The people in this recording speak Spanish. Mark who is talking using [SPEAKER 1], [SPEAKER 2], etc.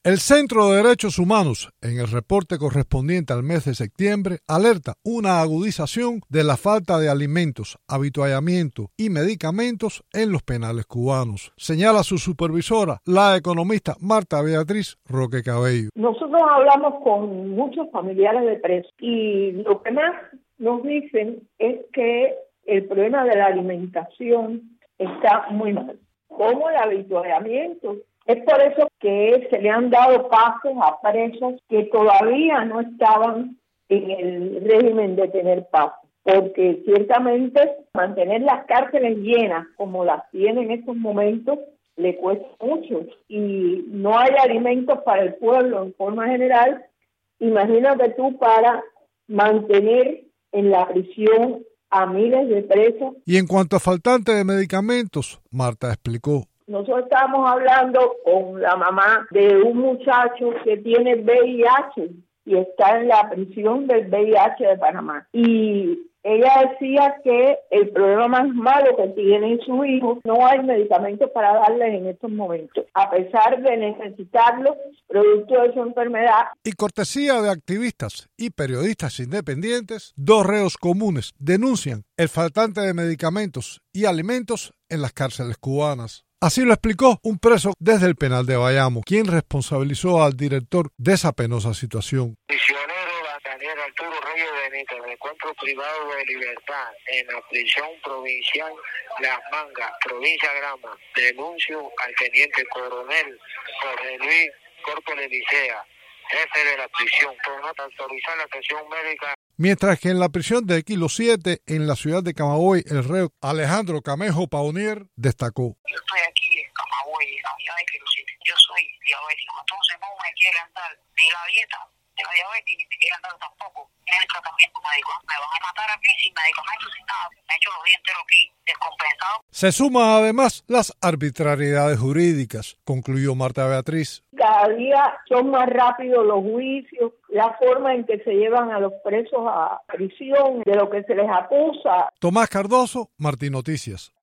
[SPEAKER 1] El Centro de Derechos Humanos, en el reporte correspondiente al mes de septiembre, alerta una agudización de la falta de alimentos, habituallamiento y medicamentos en los penales cubanos. Señala su supervisora, la economista Marta Beatriz Roque Cabello.
[SPEAKER 2] Nosotros hablamos con muchos familiares de presos y lo que más nos dicen es que el problema de la alimentación está muy mal, como el habituallamiento. Es por eso que se le han dado pasos a presos que todavía no estaban en el régimen de tener paso, porque ciertamente mantener las cárceles llenas como las tiene en estos momentos le cuesta mucho y no hay alimentos para el pueblo en forma general. Imagínate tú para mantener en la prisión a miles de presos.
[SPEAKER 1] Y en cuanto a faltante de medicamentos, Marta explicó.
[SPEAKER 2] Nosotros estábamos hablando con la mamá de un muchacho que tiene VIH y está en la prisión del VIH de Panamá. Y ella decía que el problema más malo que tiene su hijo, no hay medicamentos para darles en estos momentos, a pesar de necesitarlos, producto de su enfermedad.
[SPEAKER 1] Y cortesía de activistas y periodistas independientes, 2 reos comunes denuncian el faltante de medicamentos y alimentos en las cárceles cubanas. Así lo explicó un preso desde el penal de Bayamo, quien responsabilizó al director de esa penosa situación.
[SPEAKER 3] Prisionero Daniel Arturo Reyes Benítez, de encuentro privado de libertad en la prisión provincial Las Mangas, provincia Grama. Denuncio al teniente coronel Jorge Luis Corte Licea, jefe de la prisión, por no autorizar la atención médica.
[SPEAKER 1] Mientras que en la prisión de Kilo 7, en la ciudad de Camagüey, el reo Alejandro Camejo Paunier destacó.
[SPEAKER 4] Yo estoy aquí en Camagüey, en la unidad de Kilo 7. Yo soy diabético, entonces no me quieren dar ni la dieta de la diabetes, ni me quieren dar tampoco el tratamiento médico. Me van a matar aquí sin medicamentos, sin nada. Me he hecho los días enteros aquí descompensado.
[SPEAKER 1] Se suman además las arbitrariedades jurídicas, concluyó Marta Beatriz.
[SPEAKER 2] Cada día son más rápidos los juicios, la forma en que se llevan a los presos a prisión, de lo que se les acusa.
[SPEAKER 1] Tomás Cardoso, Martín Noticias.